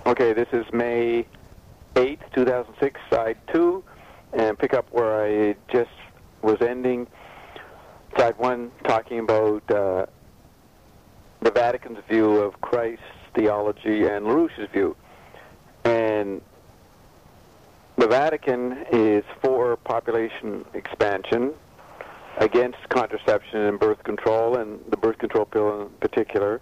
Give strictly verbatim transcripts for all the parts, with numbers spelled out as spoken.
Okay, this is May eighth, two thousand six, side two, and pick up where I just was ending. Side one, talking about uh, the Vatican's view of Christ's theology and LaRouche's view. And the Vatican is for population expansion, against contraception and birth control, and the birth control pill in particular.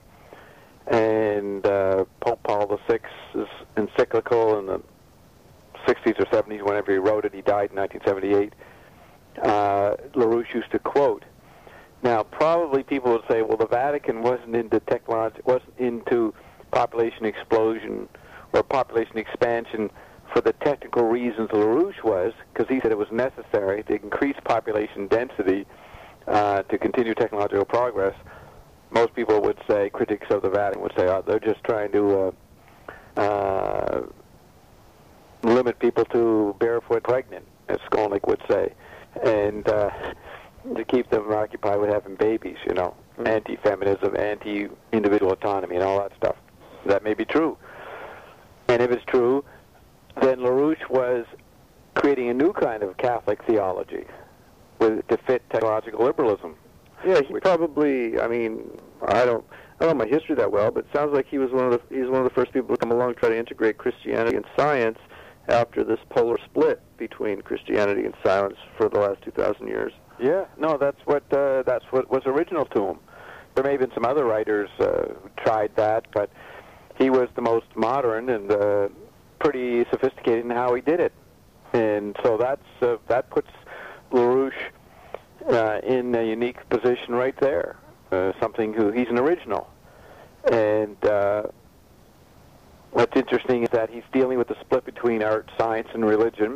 And uh, Pope Paul the Sixth's encyclical in the sixties or seventies, whenever he wrote it, he died in nineteen seventy-eight, uh, LaRouche used to quote. Now, probably people would say, well, the Vatican wasn't into technology, wasn't into population explosion or population expansion for the technical reasons LaRouche was, because he said it was necessary to increase population density uh, to continue technological progress. Most people would say, critics of the Vatican would say, oh, they're just trying to uh, uh, limit people to barefoot pregnant, as Skolnick would say, and uh, to keep them occupied with having babies, you know, mm-hmm. anti-feminism, anti-individual autonomy, and all that stuff. That may be true. And if it's true, then LaRouche was creating a new kind of Catholic theology with, to fit technological liberalism. Yeah, he probably, I mean, I don't I don't know my history that well, but it sounds like he was one of the he's one of the first people to come along and try to integrate Christianity and science after this polar split between Christianity and science for the last two thousand years. Yeah, no, that's what uh, that's what was original to him. There may have been some other writers uh, who tried that, but he was the most modern and uh, pretty sophisticated in how he did it, and so that's uh, that puts LaRouche uh, in a unique position right there. Uh, something who he's an original, and uh, what's interesting is that he's dealing with the split between art, science, and religion,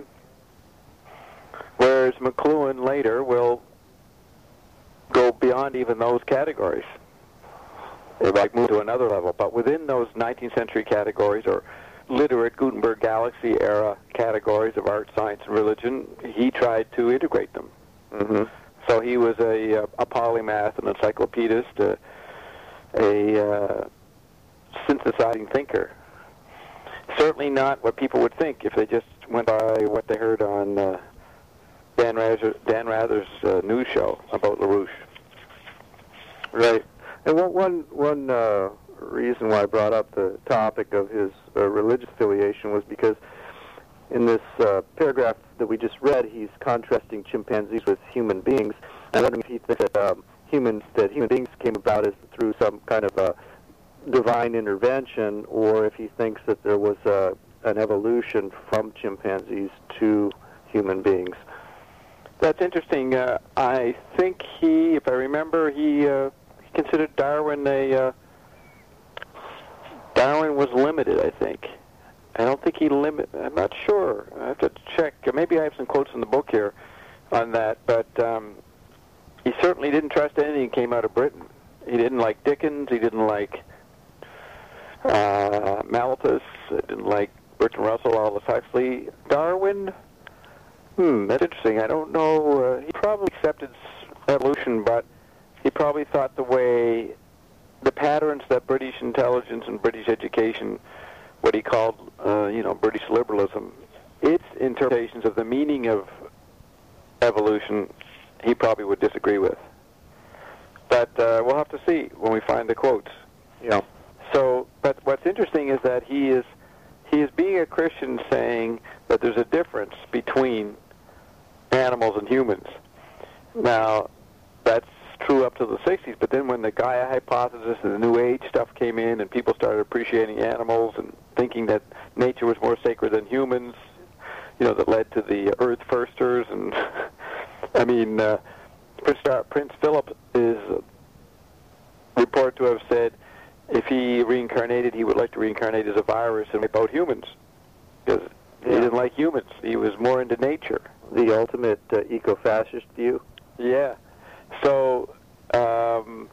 whereas McLuhan later will go beyond even those categories. It might move to another level, but within those nineteenth century categories, or literate Gutenberg Galaxy era categories of art, science, and religion, he tried to integrate them. Mm-hmm. So he was a, a polymath, an encyclopedist, a, a uh, synthesizing thinker. Certainly not what people would think if they just went by what they heard on uh, Dan, Rather, Dan Rather's uh, news show about LaRouche. Right. And one, one, one uh, reason why I brought up the topic of his uh, religious affiliation was because in this uh, paragraph that we just read, he's contrasting chimpanzees with human beings. I'm wondering if he thinks that, um, human, that human beings came about as through some kind of uh, divine intervention, or if he thinks that there was uh, an evolution from chimpanzees to human beings. That's interesting. Uh, I think he, if I remember, he, uh, he considered Darwin a... Uh, Darwin was limited, I think. I don't think he limit. I'm not sure. I have to check. Maybe I have some quotes in the book here on that. But um, he certainly didn't trust anything that came out of Britain. He didn't like Dickens. He didn't like uh, Malthus. He didn't like Bertrand Russell, Aldous Huxley. Darwin. Hmm, that's interesting. I don't know. Uh, he probably accepted evolution, but he probably thought the way the patterns that British intelligence and British education, what he called, uh, you know, British liberalism, its interpretations of the meaning of evolution, he probably would disagree with. But uh, we'll have to see when we find the quotes. Yeah. So, but what's interesting is that he is he is being a Christian, saying that there's a difference between animals and humans. Now, that's true up to the sixties, but then when the Gaia hypothesis and the New Age stuff came in and people started appreciating animals and thinking that nature was more sacred than humans, you know, that led to the Earth Firsters, and I mean, uh, Prince, Prince Philip is reported to have said if he reincarnated, he would like to reincarnate as a virus and wipe out humans, because yeah. he didn't like humans. He was more into nature. The ultimate uh, eco-fascist view? Yeah. So, um,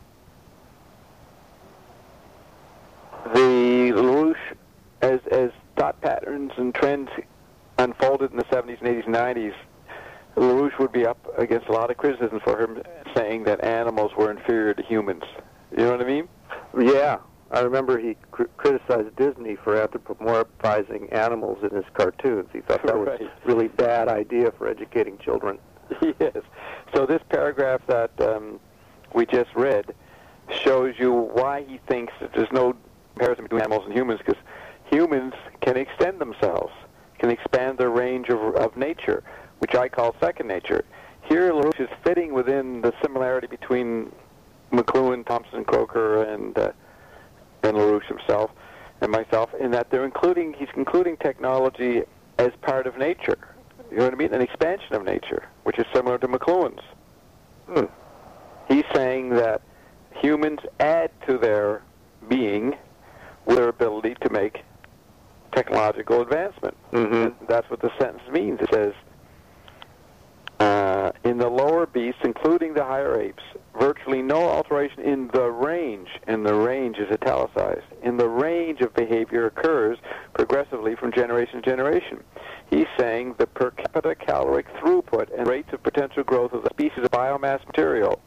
the LaRouche, as, as thought patterns and trends unfolded in the seventies and eighties and nineties, LaRouche would be up against a lot of criticism for him saying that animals were inferior to humans. You know what I mean? Yeah, I remember he cr- criticized Disney for anthropomorphizing animals in his cartoons. He thought that was Right. a really bad idea for educating children. Yes. So this paragraph that um, we just read shows you why he thinks that there's no comparison between animals and humans, because humans can extend themselves, can expand their range of, of nature, which I call second nature. Here, LaRouche is fitting within the similarity between McLuhan, Thompson, Croker, and uh, and LaRouche himself, and myself, in that they're including, he's including technology as part of nature. You know what I mean? An expansion of nature, which is similar to McLuhan's. Hmm. He's saying that humans add to their being with their ability to make technological advancement. Mm-hmm. That's what the sentence means. It says, uh, in the lower beasts, including the higher apes, virtually no alteration in the range, and the range is italicized, in the range of behavior occurs progressively from generation to generation. He's saying the per capita caloric throughput and rates of potential growth of the species of biomass material,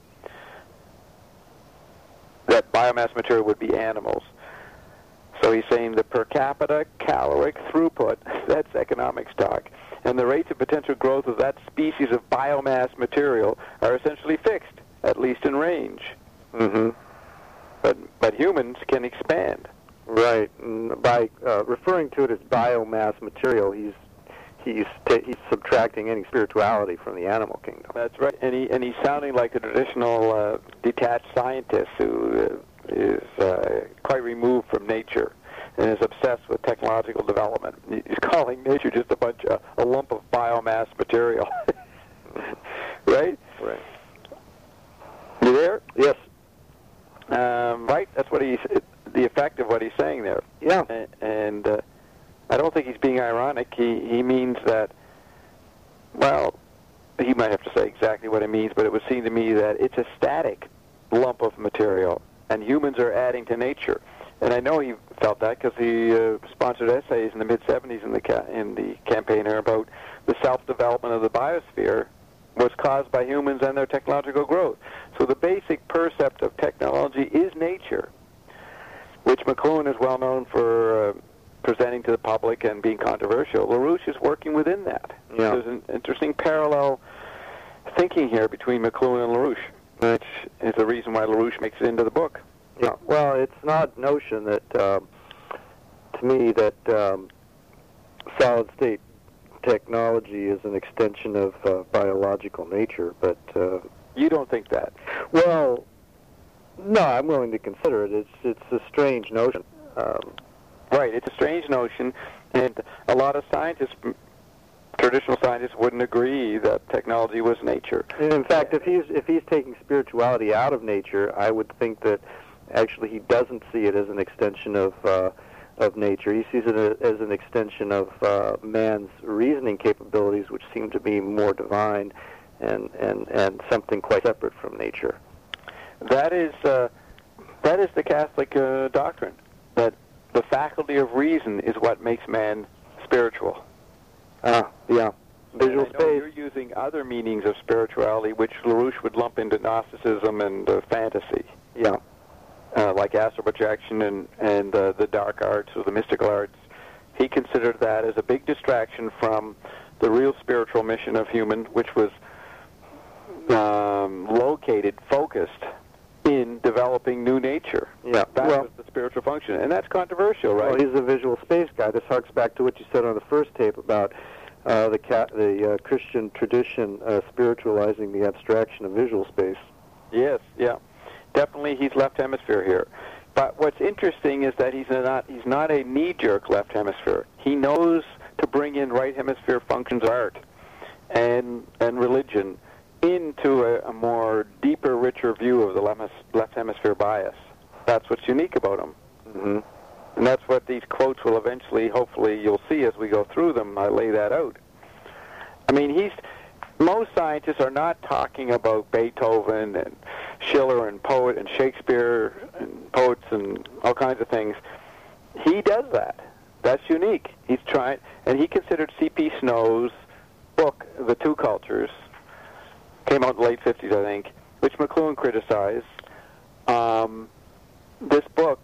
that biomass material would be animals. So he's saying the per capita caloric throughput, that's economics talk, and the rates of potential growth of that species of biomass material are essentially fixed, at least in range. Mm-hmm. But but humans can expand. Right. And by uh, referring to it as biomass material, he's he's ta- he's subtracting any spirituality from the animal kingdom. That's right. And he and he's sounding like a traditional uh, detached scientist who uh, is uh, quite removed from nature and is obsessed with technological development. He's calling nature just a bunch of a lump of biomass material. Right? Right. You there? Yes. Um, right. That's what he's the effect of what he's saying there. Yeah. And, and uh, I don't think he's being ironic. He he means that. Well, he might have to say exactly what it means, but it would seem to me that it's a static lump of material, and humans are adding to nature. And I know he felt that because he uh, sponsored essays in the mid seventies in the ca- in the campaign here about the self-development of the biosphere was caused by humans and their technological growth. So the basic percept of technology is nature, which McLuhan is well known for uh, presenting to the public and being controversial. LaRouche is working within that. Yeah. There's an interesting parallel thinking here between McLuhan and LaRouche, which is the reason why LaRouche makes it into the book. Yeah. Well, it's an odd notion that, um, to me, that um, solid-state technology is an extension of uh, biological nature, but uh, You don't think that? well, no, I'm willing to consider it. It's it's a strange notion. Um, Right. It's a strange notion, and a lot of scientists, traditional scientists, wouldn't agree that technology was nature. in fact, if he's if he's taking spirituality out of nature, I would think that actually he doesn't see it as an extension of uh, of nature. He sees it as an extension of uh, man's reasoning capabilities, which seem to be more divine and and and something quite separate from nature. That is uh, that is the Catholic uh, doctrine, that the faculty of reason is what makes man spiritual. Ah, yeah. Visual And I know space. you're using other meanings of spirituality, which LaRouche would lump into Gnosticism and uh, fantasy, Yeah. uh, like astral projection and and uh, the dark arts or the mystical arts. He considered that as a big distraction from the real spiritual mission of human, which was um, located, focused in developing new nature. Yeah. That well, was the spiritual function, and that's controversial, right? well, he's a visual space guy. This harks back to what you said on the first tape about uh, the ca- the uh, Christian tradition uh, spiritualizing the abstraction of visual space. Yes, yeah, definitely. He's left hemisphere here, but what's interesting is that he's not he's not a knee-jerk left hemisphere. He knows to bring in right hemisphere functions of art and and religion into a, a more deeper, richer view of the left, left hemisphere bias. That's what's unique about him. Mm-hmm. And that's what these quotes will eventually, hopefully, you'll see as we go through them. I lay that out. I mean, he's most scientists are not talking about Beethoven and Schiller and poet and Shakespeare and poets and all kinds of things. He does that. That's unique. He's trying, and he considered C P Snow's book, The Two Cultures, came out in the late fifties, I think, which McLuhan criticized. Um, this book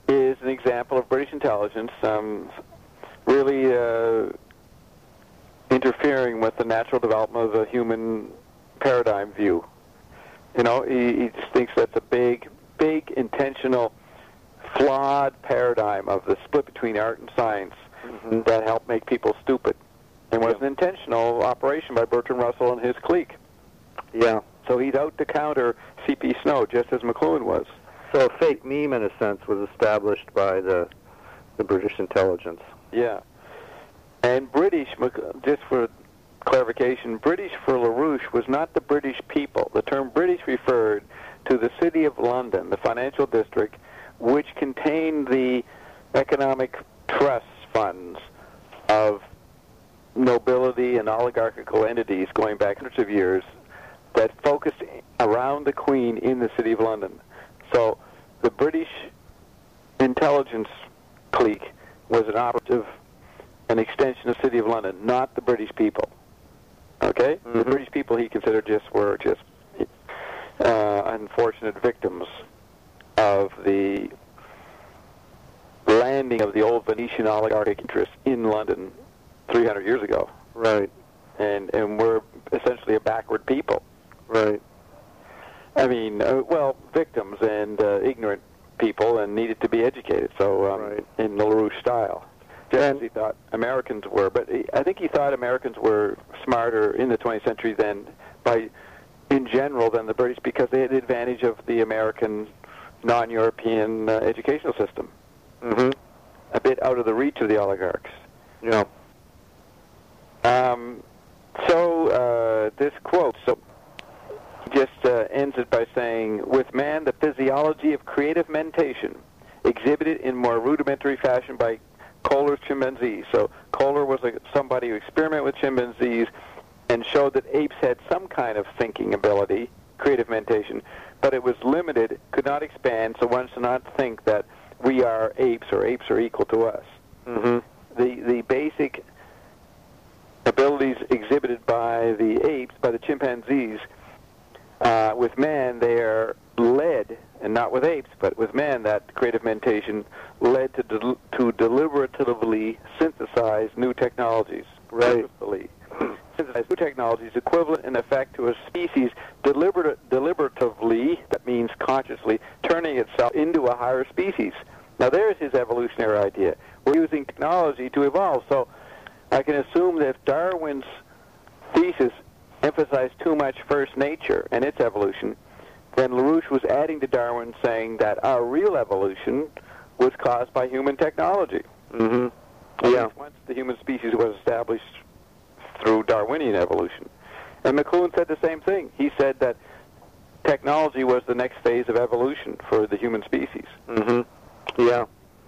is an example of British intelligence um, really uh, interfering with the natural development of the human paradigm view. You know, he, he just thinks that's a big, big, intentional, flawed paradigm of the split between art and science mm-hmm. that helped make people stupid. And was an intentional operation by Bertrand Russell and his clique. Yeah. So he's out to counter C P Snow, just as McLuhan was. So a fake meme, in a sense, was established by the the British intelligence. Yeah. And British, just for clarification, British for LaRouche was not the British people. The term British referred to the city of London, the financial district, which contained the economic trust funds of nobility and oligarchical entities going back hundreds of years that focused around the Queen in the city of London. So the British intelligence clique was an operative, an extension of the city of London, not the British people. Okay? Mm-hmm. The British people he considered just were just uh, unfortunate victims of the landing of the old Venetian oligarchic interests in London three hundred years ago. Right. And and we're essentially a backward people. Right. I mean, uh, well, victims and uh, ignorant people, and needed to be educated. So, um, right. in the LaRouche style, just as he thought Americans were. But he, I think he thought Americans were smarter in the twentieth century than, by, in general, than the British, because they had the advantage of the American, non-European uh, educational system. Mm-hmm. A bit out of the reach of the oligarchs. Yeah. Um, so uh, this quote so just uh, ends it by saying, with man, the physiology of creative mentation exhibited in more rudimentary fashion by Kohler's chimpanzees. So Kohler was a, somebody who experimented with chimpanzees and showed that apes had some kind of thinking ability, creative mentation, but it was limited, could not expand, so one should not think that we are apes or apes are equal to us. Mm-hmm. The the basic abilities exhibited by the apes, by the chimpanzees, uh, with man, they are led, and not with apes, but with man, that creative mentation led to del- to deliberatively synthesize new technologies. Right. Synthesize new technologies equivalent in effect to a species deliber- deliberatively, that means consciously, turning itself into a higher species. Now there's his evolutionary idea. We're using technology to evolve. So I can assume that if Darwin's thesis emphasized too much first nature and its evolution, then LaRouche was adding to Darwin, saying that our real evolution was caused by human technology. Mm-hmm. Yeah. Once the human species was established through Darwinian evolution. And McLuhan said the same thing. He said that technology was the next phase of evolution for the human species. Mm-hmm. Yeah.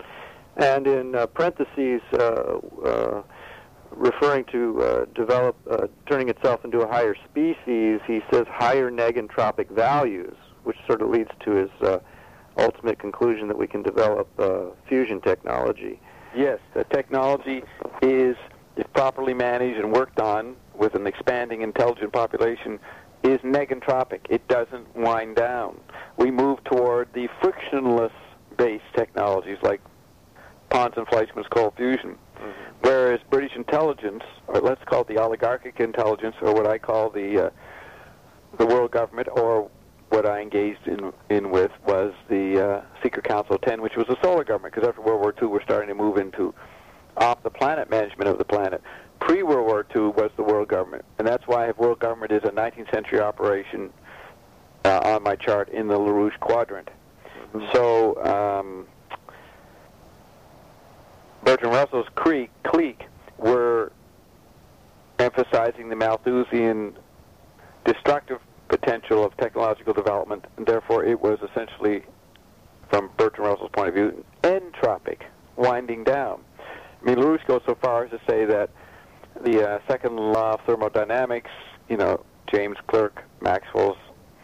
And in uh, parentheses, uh, uh, referring to uh, develop, uh, turning itself into a higher species, he says higher negentropic values, which sort of leads to his uh, ultimate conclusion that we can develop uh, fusion technology. Yes, the technology is, if properly managed and worked on with an expanding intelligent population, is negentropic. It doesn't wind down. We move toward the frictionless-based technologies like Pons and Fleischmann's cold fusion. Mm-hmm. Whereas British intelligence, or let's call it the oligarchic intelligence, or what I call the uh, the world government, or what I engaged in in with was the uh, Secret Council of Ten, which was the solar government, because after World War Two we're starting to move into off-the-planet management of the planet. Pre-World War Two was the world government, and that's why world government is a nineteenth century operation uh, on my chart in the LaRouche quadrant. Mm-hmm. So um, Bertrand Russell's clique, clique were emphasizing the Malthusian destructive potential of technological development, and therefore it was essentially, from Bertrand Russell's point of view, entropic, winding down. I mean, LaRouche goes so far as to say that the uh, second law of thermodynamics, you know, James Clerk Maxwell's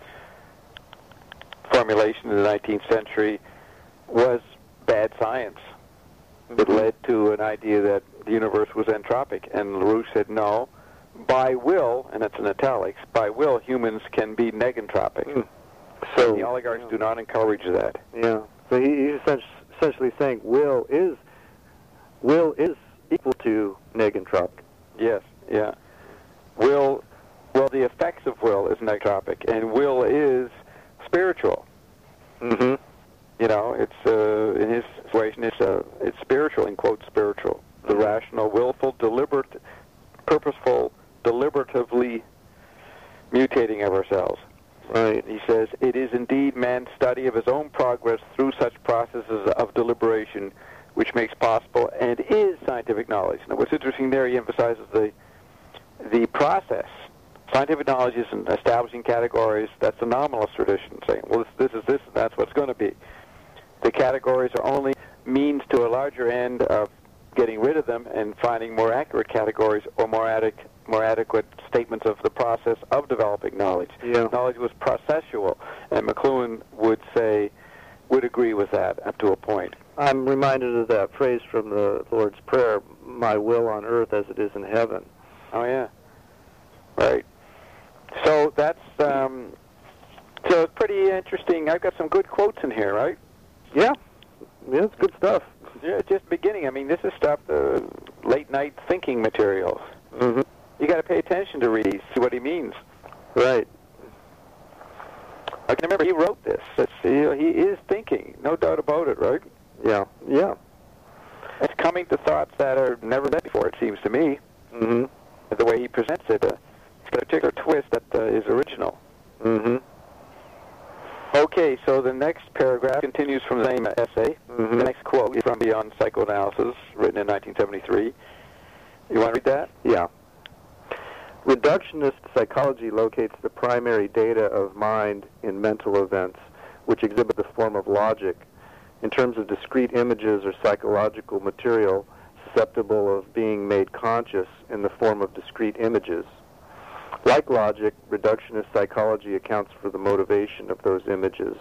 formulation in the nineteenth century, was bad science. It led to an idea that the universe was entropic, and LaRouche said, no, by will, and it's in italics, by will humans can be negentropic. Mm. So the oligarchs yeah. do not encourage that. Yeah. So he, he essentially saying will is will is equal to negentropic. Yes, yeah. Will, well, the effects of will is negentropic, and will is spiritual. Mm-hmm. You know, it's uh, in his situation, it's uh, it's spiritual, in quote, spiritual. The rational, willful, deliberate, purposeful, deliberatively mutating of ourselves. Right. He says, it is indeed man's study of his own progress through such processes of deliberation which makes possible and is scientific knowledge. Now, what's interesting there, he emphasizes the the process. Scientific knowledge isn't establishing categories. That's the nominalist tradition, saying, well, this, this is this, and that's what's going to be. The categories are only means to a larger end of getting rid of them and finding more accurate categories or more, adequ- more adequate statements of the process of developing knowledge. Yeah. Knowledge was processual, and McLuhan would say, would agree with that up to a point. I'm reminded of that phrase from the Lord's Prayer, my will on earth as it is in heaven. Oh, yeah. Right. So that's, um, so it's pretty interesting. I've got some good quotes in here, right? Yeah. Yeah, it's good stuff. Yeah, just beginning. I mean, this is stuff, uh, late-night thinking materials. Mm-hmm. You got to pay attention to read these, see what he means. Right. I can remember he wrote this. It's, you know, he is thinking, no doubt about it, right? Yeah. Yeah. It's coming to thoughts that are never met before, it seems to me. Mm-hmm. The way he presents it, uh, it's got a particular twist that uh, is original. Mm-hmm. Okay, so the next paragraph continues from the same essay. Mm-hmm. The next quote is from Beyond Psychoanalysis, written in nineteen seventy-three. You want to read that? Yeah. Reductionist psychology locates the primary data of mind in mental events, which exhibit the form of logic, in terms of discrete images or psychological material susceptible of being made conscious in the form of discrete images. Like logic, reductionist psychology accounts for the motivation of those images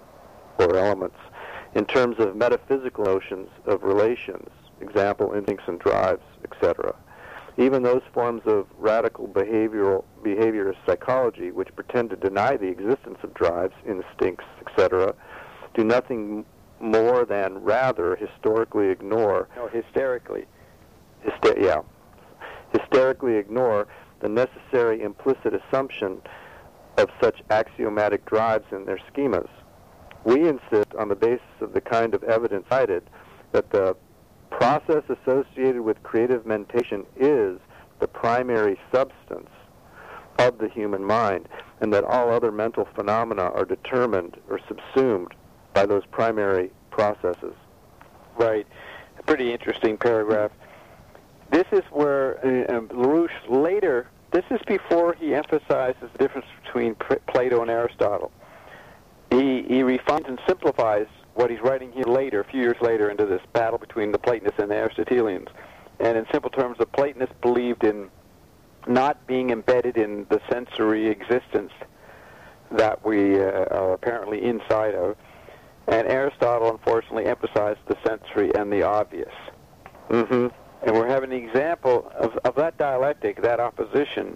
or elements in terms of metaphysical notions of relations, example, instincts and drives, et cetera. Even those forms of radical behavioral behaviorist psychology which pretend to deny the existence of drives, instincts, et cetera, do nothing more than rather historically ignore. No, hysterically. Hyster- yeah, hysterically ignore the necessary implicit assumption of such axiomatic drives in their schemas. We insist, on the basis of the kind of evidence cited, that the process associated with creative mentation is the primary substance of the human mind, and that all other mental phenomena are determined or subsumed by those primary processes. Right. A pretty interesting paragraph. This is where uh, um, LaRouche later, this is before he emphasizes the difference between P- Plato and Aristotle. He, he refines and simplifies what he's writing here later, a few years later, into this battle between the Platonists and the Aristotelians. And in simple terms, the Platonists believed in not being embedded in the sensory existence that we uh, are apparently inside of. And Aristotle, unfortunately, emphasized the sensory and the obvious. Mm-hmm. And we're having an example of, of that dialectic, that opposition.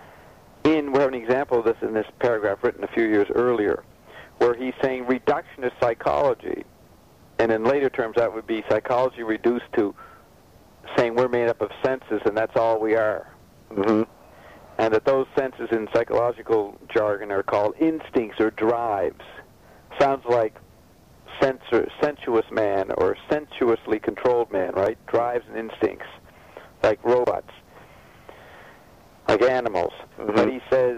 In we're having an example of this in this paragraph written a few years earlier, where he's saying reductionist psychology, and in later terms that would be psychology reduced to saying we're made up of senses and that's all we are. Mm-hmm. And that those senses in psychological jargon are called instincts or drives. Sounds like sensor, sensuous man or sensuously controlled man, right? Drives and instincts, like robots, like animals. Mm-hmm. But he says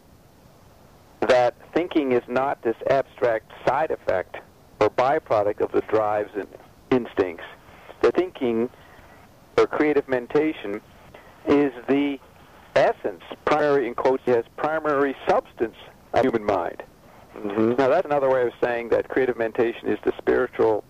that thinking is not this abstract side effect or byproduct of the drives and instincts. The thinking or creative mentation is the essence, primary, in quotes, yes, primary substance of human mind. Mm-hmm. Now, that's another way of saying that creative mentation is the spiritual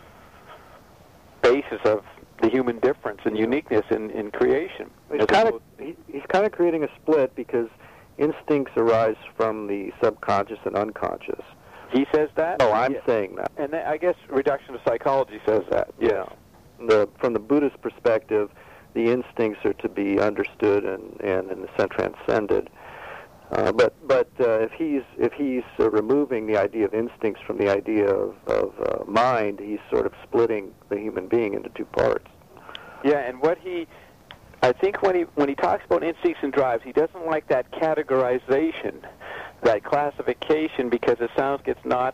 basis of the human difference and uniqueness in, in creation. He's kind of he, he's kind of creating a split because instincts arise from the subconscious and unconscious. He says that? Oh, I'm yeah. saying that. And then, I guess reductionist psychology says that. Yeah. The from the Buddhist perspective, the instincts are to be understood and, and in a sense, transcended. Uh, but but uh, if he's if he's uh, removing the idea of instincts from the idea of, of uh, mind, he's sort of splitting the human being into two parts. Yeah, and what he, I think when he when he talks about instincts and drives, he doesn't like that categorization, that classification, because it sounds like it's not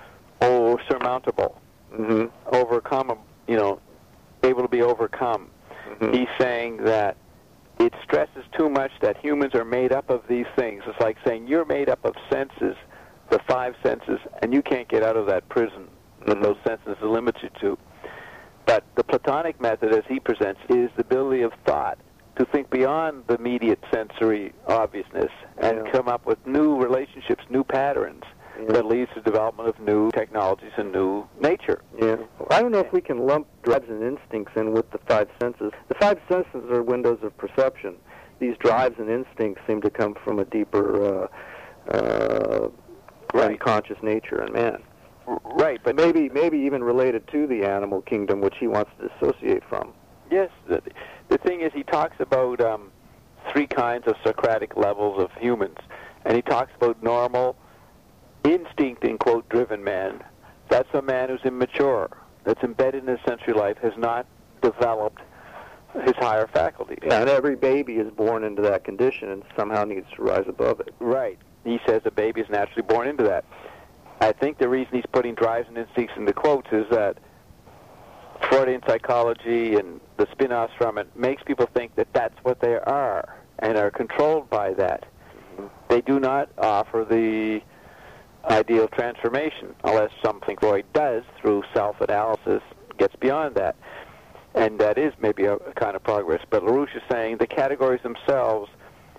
oh surmountable, Mm-hmm. overcome, you know, able to be overcome. Mm-hmm. He's saying that it stresses too much that humans are made up of these things. It's like saying you're made up of senses, the five senses, and you can't get out of that prison that Mhm. those senses limit you to. But the Platonic method, as he presents, is the ability of thought to think beyond the immediate sensory obviousness and Yeah. come up with new relationships, new patterns Yeah. that leads to development of new technologies and new nature. Yeah. I don't know if we can lump drives and instincts in with the five senses. The five senses are windows of perception. These drives and instincts seem to come from a deeper uh, uh, Right. unconscious nature in man. R- Right, but Maybe maybe even related to the animal kingdom, which he wants to dissociate from. yes, the, the thing is he talks about um, three kinds of Socratic levels of humans, and he talks about normal, instinct, in quote, driven man. That's a man who's immature, that's embedded in his sensory life, has not developed his higher faculties. Yeah, and every baby is born into that condition and somehow needs to rise above it. Right. He says a baby is naturally born into that. I think the reason he's putting drives and instincts into quotes is that Freudian psychology and the spin-offs from it makes people think that that's what they are and are controlled by that. They do not offer the idea of transformation unless something Freud does through self-analysis gets beyond that. And that is maybe a, a kind of progress. But LaRouche is saying the categories themselves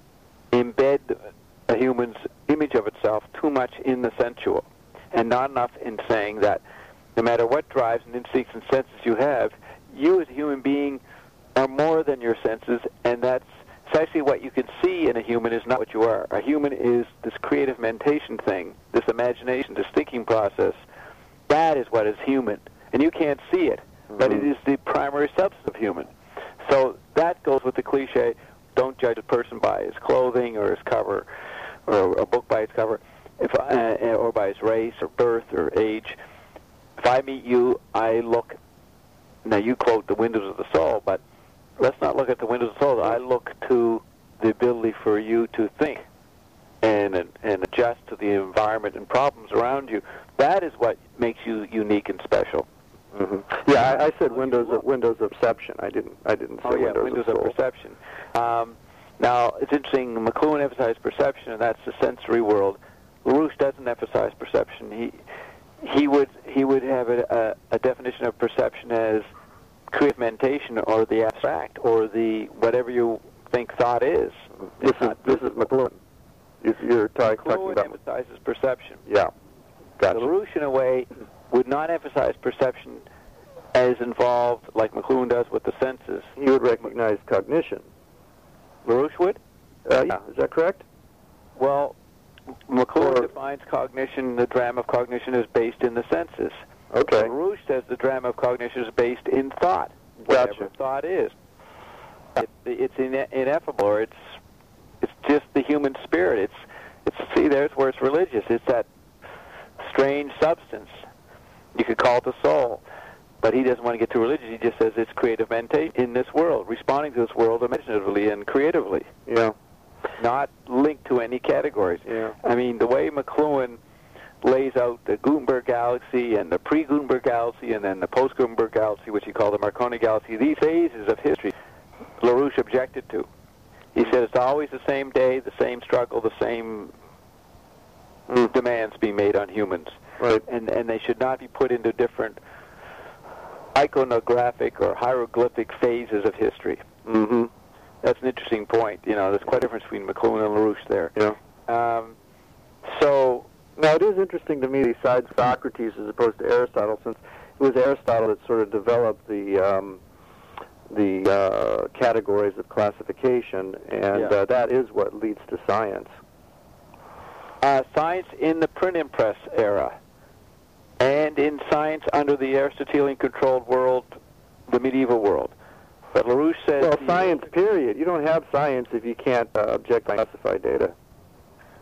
embed a human's image of itself too much in the sensual, and not enough in saying that no matter what drives and instincts and senses you have, you as a human being are more than your senses, and that's precisely what you can see in a human is not what you are. A human is this creative mentation thing, this imagination, this thinking process. That is what is human, and you can't see it, but it is the primary substance of human. So that goes with the cliche, don't judge a person by his clothing or his cover, or a book by its cover, if I, or by his race or birth or age. If I meet you, I look, now you quote the windows of the soul, but let's not look at the windows of the soul. I look to the ability for you to think and, and adjust to the environment and problems around you. That is what makes you unique and special. Mm-hmm. Yeah, I, I said windows of windows of perception. I didn't. I didn't say Oh yeah, windows, windows of, of soul. perception. Um, now it's interesting. McLuhan emphasized perception, and that's the sensory world. LaRouche doesn't emphasize perception. He he would he would have a, a, a definition of perception as creative mentation, or the abstract, or the whatever you think thought is. This It's is not this is McLuhan. If you're ta- talking McLuhan about emphasizes perception. yeah, gotcha. LaRouche, in a way, would not emphasize perception as involved like McLuhan does with the senses. He would recognize cognition. LaRouche would? Uh, yeah, is that correct? Well, McLuhan Or- defines cognition, the drama of cognition is based in the senses. Okay. LaRouche says the drama of cognition is based in thought, Gotcha. whatever thought is. It, it's ine- ineffable, or it's it's just the human spirit. It's it's see, there's where it's religious. It's that strange substance. You could call it the soul, but he doesn't want to get too religious. He just says it's creative mentation in this world, responding to this world imaginatively and creatively, Yeah. not linked to any categories. Yeah. I mean, the way McLuhan lays out the Gutenberg galaxy and the pre-Gutenberg galaxy and then the post-Gutenberg galaxy, which he called the Marconi galaxy, these phases of history, LaRouche objected to. He said it's always the same day, the same struggle, the same Mm. demands being made on humans. Right. And, and they should not be put into different iconographic or hieroglyphic phases of history. Mm-hmm. That's an interesting point. You know, there's quite a difference between McLuhan and LaRouche there. Yeah. Um, so, Now, it is interesting to me besides Socrates as opposed to Aristotle, since it was Aristotle that sort of developed the um, the uh, categories of classification, and Yeah. uh, that is what leads to science. uh, science in the print and press era, and in science under the Aristotelian-controlled world, the medieval world. But LaRouche says... Well, the- science, period. You don't have science if you can't uh, object to classified data.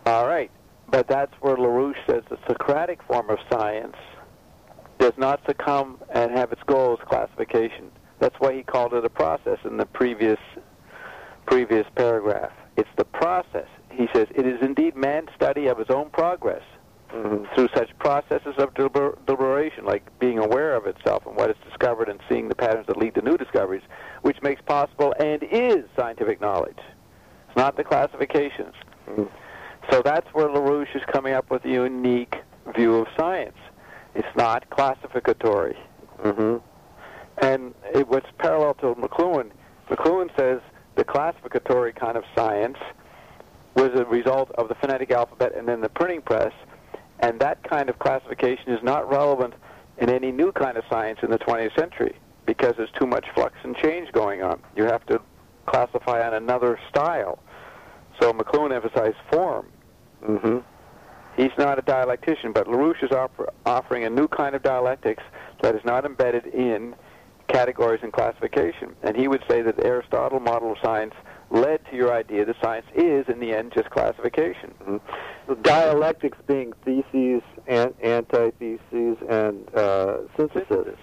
All right. But that's where LaRouche says the Socratic form of science does not succumb and have its goal as classification. That's why he called it a process in the previous previous paragraph. It's the process. He says, it is indeed man's study of his own progress mm-hmm. through such processes of deliber- deliberation, like being aware of itself and what it's discovered and seeing the patterns that lead to new discoveries, which makes possible and is scientific knowledge. It's not the classifications. Mm-hmm. So that's where LaRouche is coming up with a unique view of science. It's not classificatory. Mm-hmm. And it, what's parallel to McLuhan, McLuhan says the classificatory kind of science was a result of the phonetic alphabet and then the printing press, and that kind of classification is not relevant in any new kind of science in the twentieth century because there's too much flux and change going on. You have to classify on another style. So McLuhan emphasized form. Mm-hmm. He's not a dialectician, but LaRouche is offer, offering a new kind of dialectics that is not embedded in categories and classification. And he would say that the Aristotle model of science led to your idea that science is, in the end, just classification. Mm-hmm. Dialectics being theses, and antitheses, and uh, synthesis.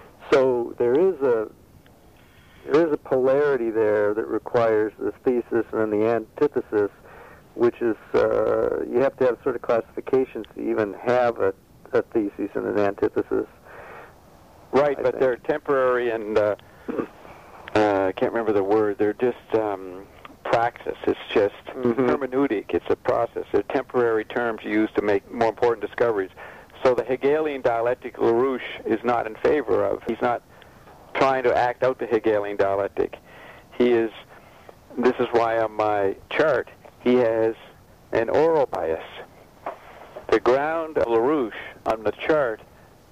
So there is a there is a polarity there that requires the thesis and then the antithesis, which is uh, you have to have sort of classifications to even have a, a thesis and an antithesis. Right, I but think. they're temporary and uh, uh, I can't remember the word. They're just um, praxis. It's just mm-hmm. hermeneutic. It's a process. They're temporary terms used to make more important discoveries. So the Hegelian dialectic LaRouche is not in favor of. He's not trying to act out the Hegelian dialectic. He is, this is why on my chart, he has an oral bias. The ground of LaRouche on the chart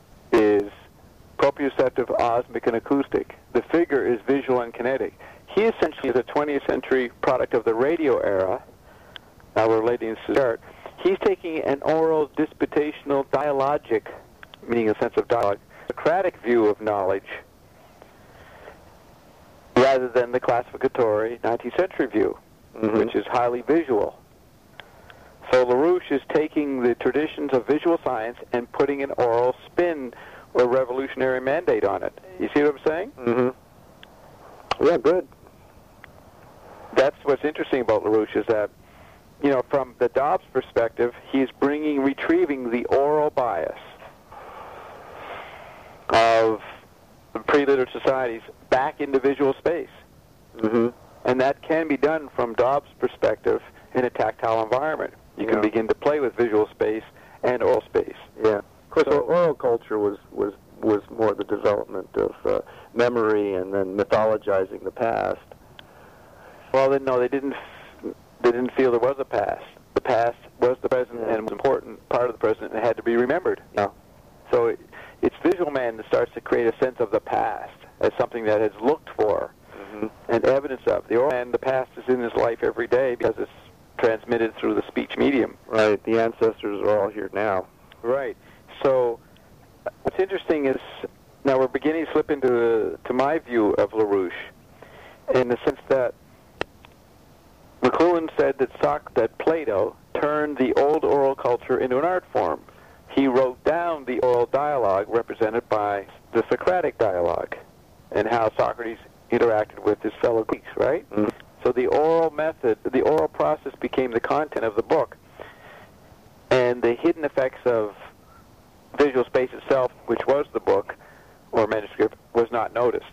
is proprioceptive, osmic, and acoustic. The figure is visual and kinetic. He essentially is a twentieth century product of the radio era. Now we're relating this to the chart. He's taking an oral, disputational, dialogic, meaning a sense of dialogue, Socratic view of knowledge, rather than the classificatory nineteenth century view, mm-hmm. which is highly visual. So LaRouche is taking the traditions of visual science and putting an oral spin or revolutionary mandate on it. You see what I'm saying? Mm-hmm. Yeah, good. That's what's interesting about LaRouche is that, you know, from the Dobbs perspective, he's bringing, retrieving the oral bias of pre-literate societies back into visual space. Mm-hmm. And that can be done from Dobbs' perspective in a tactile environment. You yeah. can begin to play with visual space and oral space. Yeah. Of course, so, oral culture was, was, was more the development of uh, memory and then mythologizing the past. Well, then, no, they didn't. They didn't feel there was a past. The past was the present yeah. and was an important part of the present and had to be remembered. Yeah. So it, it's visual man that starts to create a sense of the past as something that is looked for mm-hmm. and evidence of. The oral man, the past is in his life every day because it's transmitted through the speech medium. Right. The ancestors are all here now. Right. So what's interesting is now we're beginning to slip into to my view of LaRouche in the sense that McLuhan said that Soc- that Plato turned the old oral culture into an art form. He wrote down the oral dialogue represented by the Socratic dialogue and how Socrates interacted with his fellow Greeks, right? Mm-hmm. So the oral method, the oral process became the content of the book. And the hidden effects of visual space itself, which was the book or manuscript, was not noticed.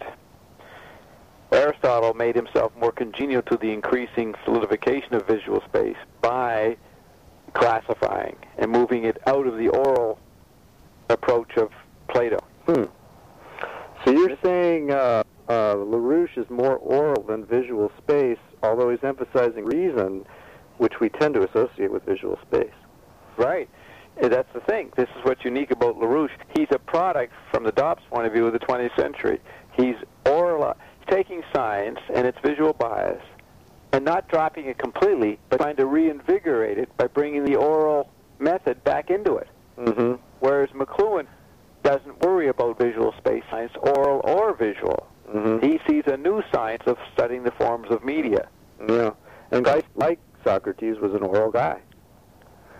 Aristotle made himself more congenial to the increasing solidification of visual space by classifying and moving it out of the oral approach of Plato. Hmm. So you're saying uh, uh, LaRouche is more oral than visual space, although he's emphasizing reason, which we tend to associate with visual space. Right. That's the thing. This is what's unique about LaRouche. He's a product, from the Dobbs point of view, of the twentieth century. He's oral, taking science and its visual bias and not dropping it completely, but trying to reinvigorate it by bringing the oral method back into it. Mm-hmm. Whereas McLuhan doesn't worry about visual space science, oral or visual. Mm-hmm. He sees a new science of studying the forms of media. Yeah. And guys like Socrates was an oral guy.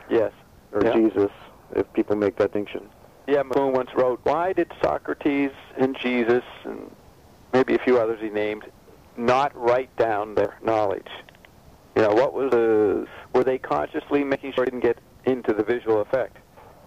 Yes. or Yeah. Jesus, if people make that distinction. Yeah, McLuhan once wrote, why did Socrates and Jesus, and maybe a few others he named, not write down their knowledge? You know, what was the, were they consciously making sure it didn't get into the visual effect?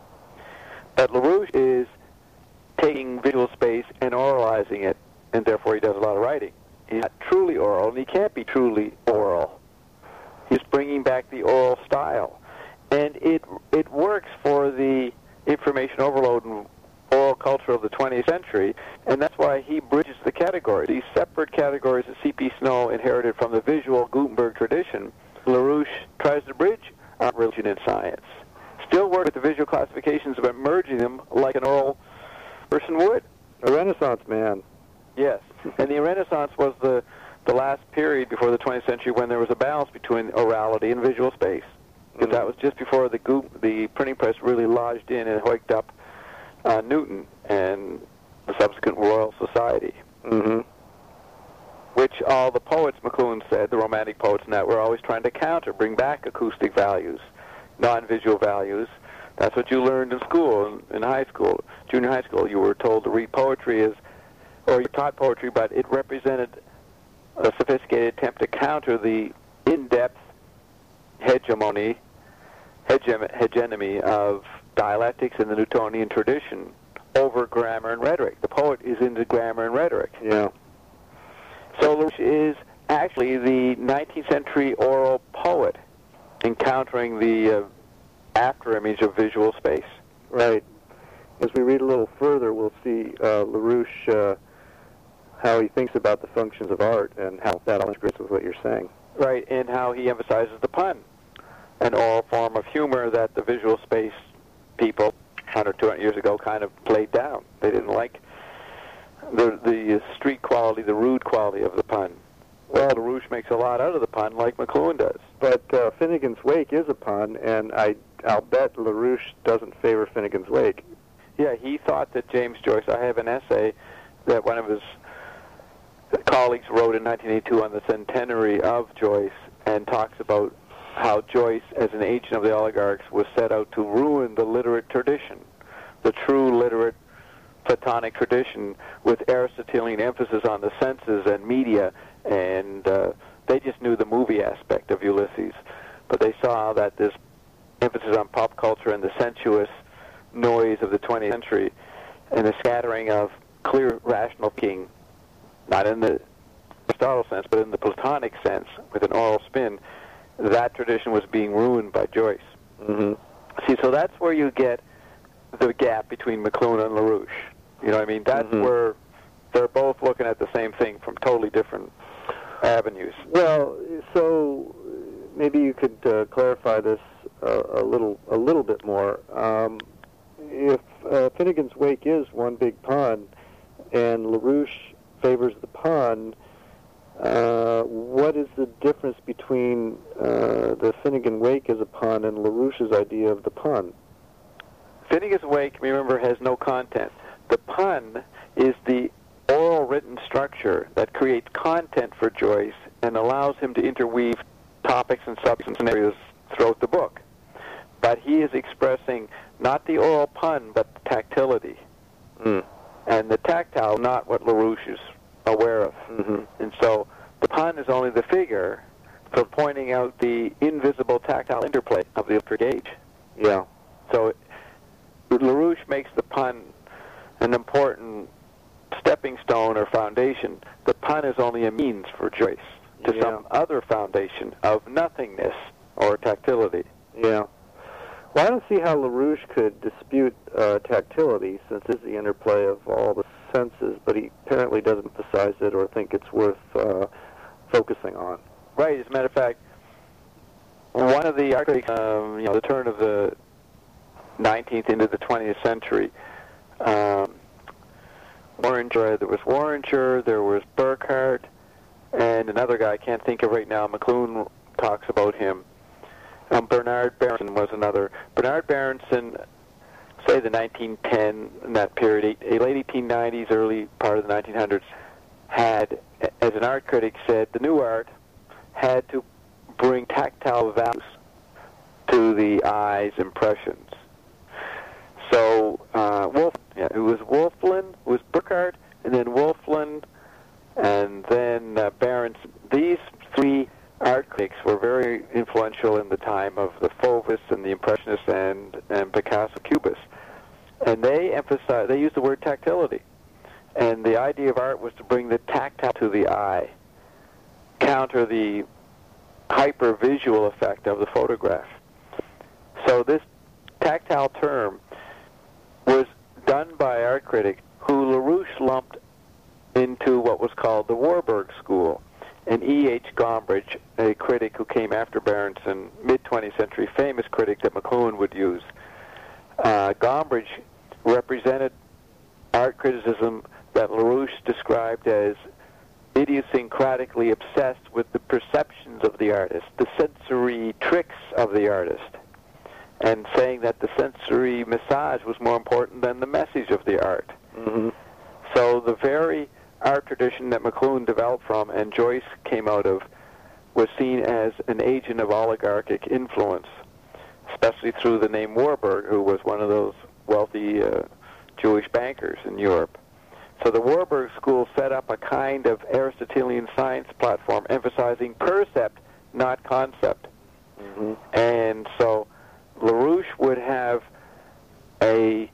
But LaRouche is taking visual space and oralizing it, and therefore he does a lot of writing. He's not truly oral, and he can't be truly oral. He's bringing back the oral style. And it it works for the information overload and oral culture of the twentieth century, and that's why he bridges the categories. These separate categories that C P Snow inherited from the visual Gutenberg tradition, LaRouche tries to bridge our religion and science. Still work with the visual classifications, but merging them like an oral person would. A Renaissance man. Yes, and the Renaissance was the, the last period before the twentieth century when there was a balance between orality and visual space. Because Mm. that was just before the Gu- the printing press really lodged in and hoiked up uh, Newton and the subsequent Royal Society, Mm-hmm. which all the poets, McLuhan said, the Romantic poets and that, were always trying to counter, bring back acoustic values, non-visual values. That's what you learned in school, in, in high school, junior high school. You were told to read poetry as, or you taught poetry, but it represented a sophisticated attempt to counter the in-depth hegemony, hegem- hegemony of dialectics in the Newtonian tradition over grammar and rhetoric. The poet is into grammar and rhetoric. Yeah. So LaRouche is actually the nineteenth century oral poet encountering the uh, after-image of visual space. Right. As we read a little further, we'll see uh, LaRouche, uh, how he thinks about the functions of art and how that all integrates with what you're saying. Right, and how he emphasizes the pun, an oral form of humor that the visual space people one hundred, two hundred years ago kind of played down. They didn't like the the street quality, the rude quality of the pun. Well, LaRouche makes a lot out of the pun, like McLuhan does. But uh, Finnegan's Wake is a pun, and I, I'll bet LaRouche doesn't favor Finnegan's Wake. Yeah, he thought that James Joyce, I have an essay that one of his colleagues wrote in nineteen eighty-two on the centenary of Joyce, and talks about how Joyce, as an agent of the oligarchs, was set out to ruin the literate tradition, the true literate Platonic tradition, with Aristotelian emphasis on the senses and media, and uh, they just knew the movie aspect of Ulysses, but they saw that this emphasis on pop culture and the sensuous noise of the twentieth century and the scattering of clear rational thinking, not in the Aristotle sense, but in the Platonic sense, with an oral spin, that tradition was being ruined by Joyce. Mm-hmm. See, so that's where you get the gap between McLuhan and LaRouche. You know what I mean? That's Mhm. where they're both looking at the same thing from totally different avenues. Well, so maybe you could uh, clarify this uh, a little a little bit more. Um, if uh, Finnegan's Wake is one big pun, and LaRouche favors the pun, uh, what is the difference between uh, the Finnegan Wake as a pun and LaRouche's idea of the pun? Finnegan's Wake, remember, has no content. The pun is the oral written structure that creates content for Joyce and allows him to interweave topics and subjects and scenarios throughout the book. But he is expressing not the oral pun, but the tactility. Mm. And the tactile, not what LaRouche is aware of. Mm-hmm. And so the pun is only the figure for pointing out the invisible tactile interplay of the electric age. Yeah. So LaRouche makes the pun an important stepping stone or foundation. The pun is only a means for Joyce to Yeah. some other foundation of nothingness or tactility. Yeah. Well, I don't see how LaRouche could dispute uh, tactility, since it's the interplay of all the senses, but he apparently doesn't emphasize it or think it's worth uh, focusing on. Right. As a matter of fact, one of the art critics, um, you know, the turn of the nineteenth into the twentieth century, um, Warringer, there was Warringer, there was Burckhardt, and another guy I can't think of right now. McLuhan talks about him. Um, Bernard Berenson was another. Bernard Berenson, say the nineteen ten, in that period, eight, late eighteen nineties, early part of the nineteen hundreds, had, as an art critic said, the new art had to bring tactile values to the eye's impressions. So uh, Wolf, yeah, it was Wolflin, it was Burckhardt, and then Wolflin, and then uh, Berenson. These three art critics were very influential in the time of the Fauvists and the Impressionists and, and Picasso Cubists. And they emphasized, they used the word tactility. And the idea of art was to bring the tactile to the eye, counter the hyper-visual effect of the photograph. So this tactile term was done by art critics who LaRouche lumped into what was called the Warburg School. And E H Gombrich, a critic who came after Berenson, mid-twentieth century, famous critic that McLuhan would use. Uh, Gombrich represented art criticism that LaRouche described as idiosyncratically obsessed with the perceptions of the artist, the sensory tricks of the artist, and saying that the sensory massage was more important than the message of the art. Mm-hmm. So the very art tradition that McLuhan developed from and Joyce came out of was seen as an agent of oligarchic influence, especially through the name Warburg, who was one of those wealthy uh, Jewish bankers in Europe. So the Warburg School set up a kind of Aristotelian science platform emphasizing percept, not concept. Mm-hmm. And so LaRouche would have a,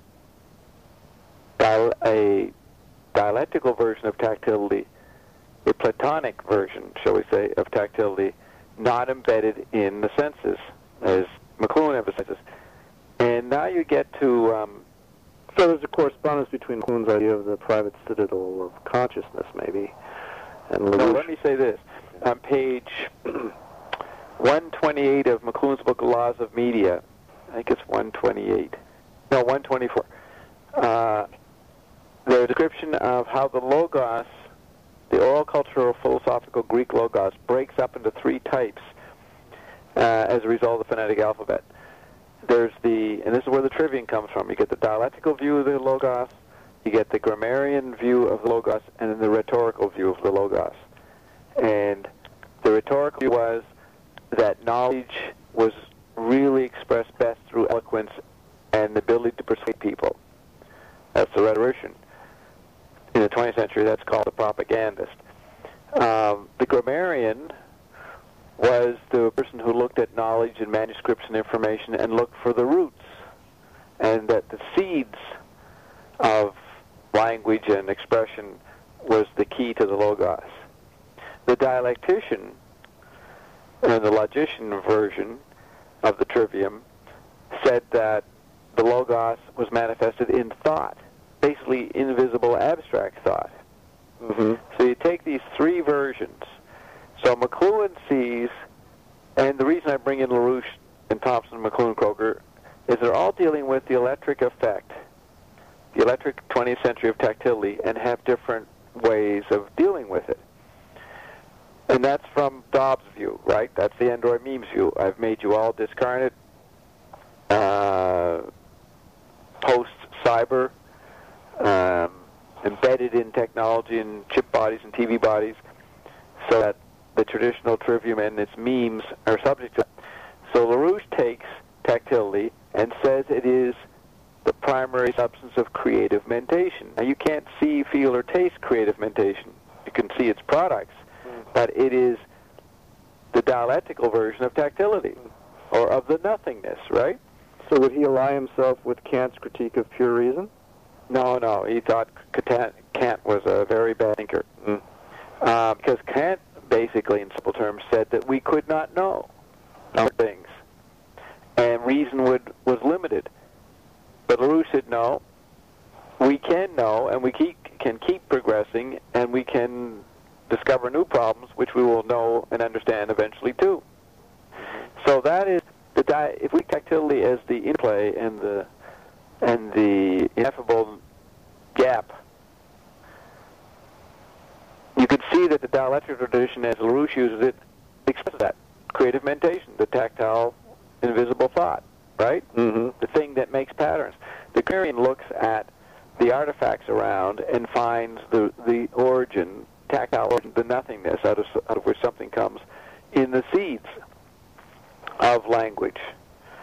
a dialectical version of tactility, a Platonic version, shall we say, of tactility, not embedded in the senses, as McLuhan emphasizes. And now you get to... Um, so there's a correspondence between McLuhan's idea of the private citadel of consciousness, maybe, and LaRouche. No, let me say this. On page one twenty-eight of McLuhan's book, Laws of Media, I think it's one twenty-eight. No, one twenty-four. Uh, the description of how the logos, the oral cultural philosophical Greek logos, breaks up into three types uh, as a result of the phonetic alphabet. There's the, and this is where the trivium comes from, you get the dialectical view of the logos, you get the grammarian view of the logos, and then the rhetorical view of the logos. And the rhetorical view was that knowledge was really expressed best through eloquence and the ability to persuade people. That's the rhetorician. In the twentieth century, that's called the propagandist. Um, the grammarian was the person who looked at knowledge and manuscripts and information and looked for the roots, and that the seeds of language and expression was the key to the logos. The dialectician, and the logician version of the trivium, said that the logos was manifested in thought, basically invisible abstract thought. Mm-hmm. So you take these three versions. So McLuhan sees, and the reason I bring in LaRouche and Thompson, McLuhan, Croker, is they're all dealing with the electric effect, the electric twentieth century of tactility, and have different ways of dealing with it. And that's from Dobbs' view, right? That's the Android memes view. I've made you all discarnate, uh, post-cyber, um, embedded in technology and chip bodies and T V bodies, so that the traditional trivium and its memes are subject to it. So LaRouche takes tactility and says it is the primary substance of creative mentation. Now, you can't see, feel, or taste creative mentation. You can see its products, but it is the dialectical version of tactility, or of the nothingness, right? So would he ally himself with Kant's critique of pure reason? No, no. He thought Kant was a very bad thinker. Mm. Uh, because Kant, basically, in simple terms, said that we could not know things, and reason would, was limited. But LaRouche said, no, we can know, and we keep, can keep progressing, and we can discover new problems, which we will know and understand eventually, too. So that is, the di if we tactility as the interplay and the, and the ineffable gap, you could see that the dialectic tradition, as LaRouche uses it, expresses that creative mentation, the tactile, invisible thought, right? Mm-hmm. The thing that makes patterns. The grammarian looks at the artifacts around and finds the the origin, tactile origin, the nothingness out of out of which something comes, in the seeds of language.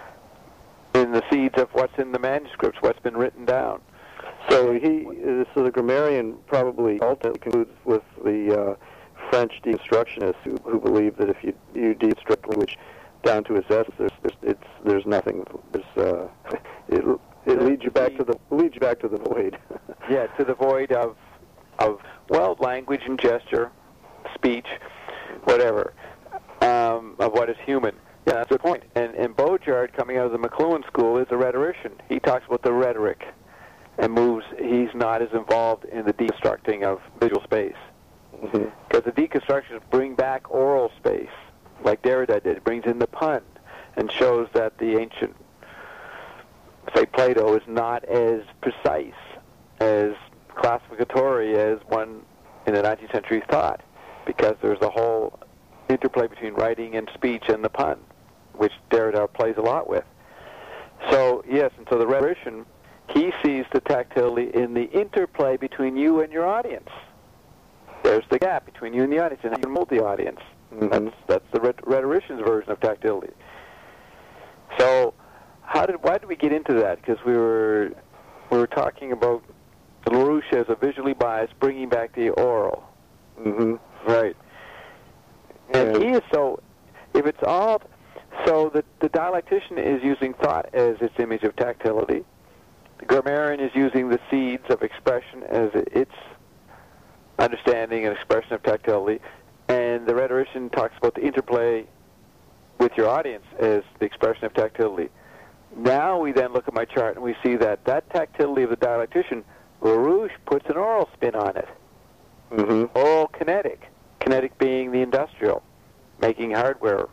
the seeds of what's in the manuscripts, what's been written down. So he, so the grammarian probably ultimately concludes with the uh, French deconstructionists who, who believe that if you you deconstruct language down to its essence, there's, there's it's there's nothing. There's uh, it it leads you back to the leads you back to the void. Yeah, to the void of of well, language and gesture, speech, whatever, um, of what is human. Yeah, that's a good point. And and Bojaert, coming out of the McLuhan school, is a rhetorician. He talks about the rhetoric, and moves. He's not as involved in the deconstructing of visual space. Because mm-hmm. the deconstructions bring back oral space, like Derrida did. It brings in the pun and shows that the ancient, say, Plato is not as precise, as classificatory as one in the nineteenth century thought, because there's a whole interplay between writing and speech and the pun, which Derrida plays a lot with. So, yes, and so the rhetorician, he sees the tactility in the interplay between you and your audience. There's the gap between you and the audience, and how you mold the audience. Mm-hmm. That's that's the rhetorician's version of tactility. So, how did why did we get into that? Because we were we were talking about LaRouche as a visually biased, bringing back the oral. Mm-hmm. Right. And yeah. he is so. If it's all so, the the dialectician is using thought as its image of tactility. The grammarian is using the seeds of expression as its understanding and expression of tactility, and the rhetorician talks about the interplay with your audience as the expression of tactility. Now we then look at my chart and we see that that tactility of the dialectician, LaRouche puts an oral spin on it. Mm-hmm. Oral kinetic. Kinetic being the industrial, making hardware.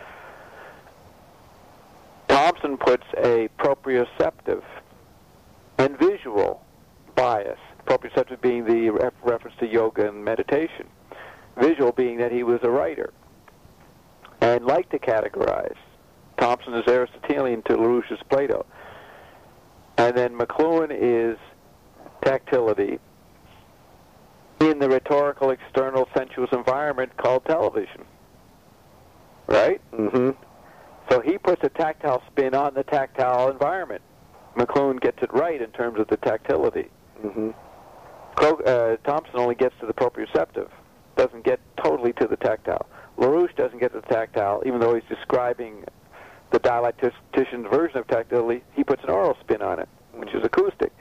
Thompson puts a proprioceptive and visual bias. Proprioceptive being the ref reference to yoga and meditation. Visual being that he was a writer and liked to categorize. Thompson is Aristotelian to LaRouche's Plato. And then McLuhan is tactility in the rhetorical, external, sensuous environment called television. Right? Mm-hmm. So he puts a tactile spin on the tactile environment. McLuhan gets it right in terms of the tactility. Mm-hmm. Uh, Thompson only gets to the proprioceptive, doesn't get totally to the tactile. LaRouche doesn't get to the tactile, even though he's describing the dialectician's version of tactility. He puts an oral spin on it, which is acoustic.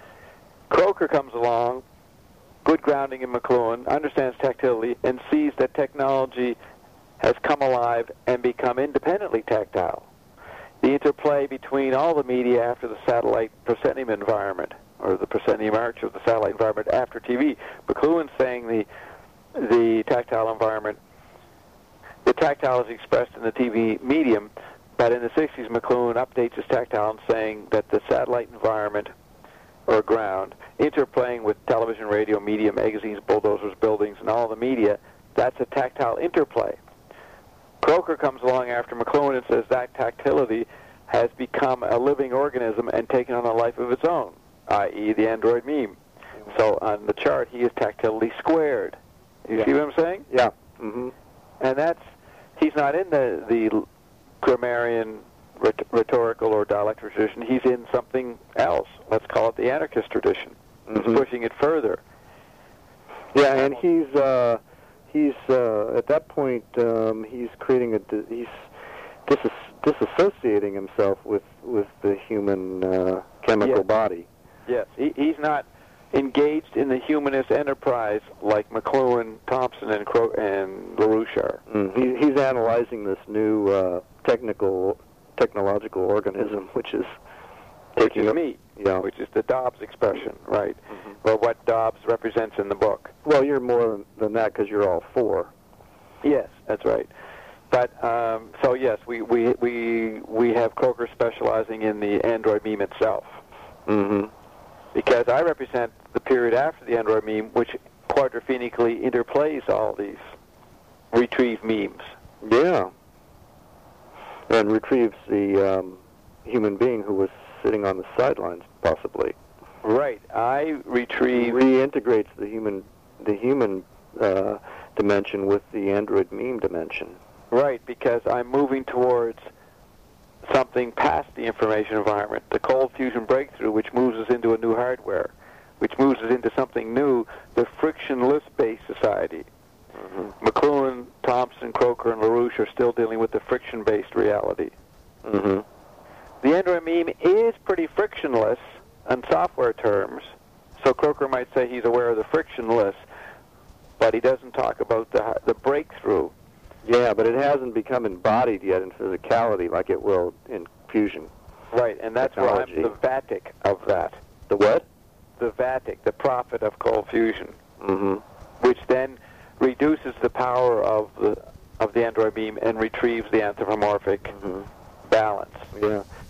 Croker comes along, good grounding in McLuhan, understands tactility, and sees that technology has come alive and become independently tactile. The interplay between all the media after the satellite proscenium environment, or the proscenium arch of the satellite environment after T V. McLuhan's saying the the tactile environment, the tactile is expressed in the T V medium, but in the sixties McLuhan updates his tactile and saying that the satellite environment, or ground, interplaying with television, radio, media, magazines, bulldozers, buildings, and all the media, that's a tactile interplay. Croker comes along after McLuhan and says that tactility has become a living organism and taken on a life of its own, that is the Android meme. So on the chart, he is tactility squared. You yeah. see what I'm saying? Yeah. Mm-hmm. And that's, he's not in the, the grammarian, rhetorical, or dialectic tradition. He's in something else. Let's call it the anarchist tradition. Mm-hmm. He's pushing it further. Yeah, and he's... Uh, He's uh, at that point. Um, he's creating a. He's dis disassociating himself with with the human uh, chemical yes. body. Yes, he, he's not engaged in the humanist enterprise like McLuhan, Thompson, and Cro and LaRouche are. Mm. He, he's analyzing this new uh, technical technological organism, which is which is up, me. Yeah, which is the Dobbs expression, right? Mm-hmm. Or what Dobbs represents in the book. Well, you're more than that because you're all four. Yes, that's right. But um, so yes, we we we we have Croker specializing in the Android meme itself. Mm-hmm. Because I represent the period after the Android meme, which quadrophenically interplays all these retrieved memes. Yeah, and retrieves the um, human being who was sitting on the sidelines, possibly. Right. I retrieve reintegrates the human the human uh, dimension with the Android meme dimension. Right, because I'm moving towards something past the information environment, the cold fusion breakthrough, which moves us into a new hardware, which moves us into something new, the frictionless-based society. Mm-hmm. McLuhan, Thompson, Croker, and LaRouche are still dealing with the friction-based reality. Mm-hmm. The Android meme is pretty frictionless in software terms, so Croker might say he's aware of the frictionless, but he doesn't talk about the the breakthrough. Yeah, but it hasn't become embodied yet in physicality like it will in fusion. Right, and that's technology. why I'm the Vatic of that. The what? The Vatic, the prophet of cold fusion, Mm-hmm. which then reduces the power of the of the Android beam and retrieves the anthropomorphic Mm-hmm. balance. Yeah.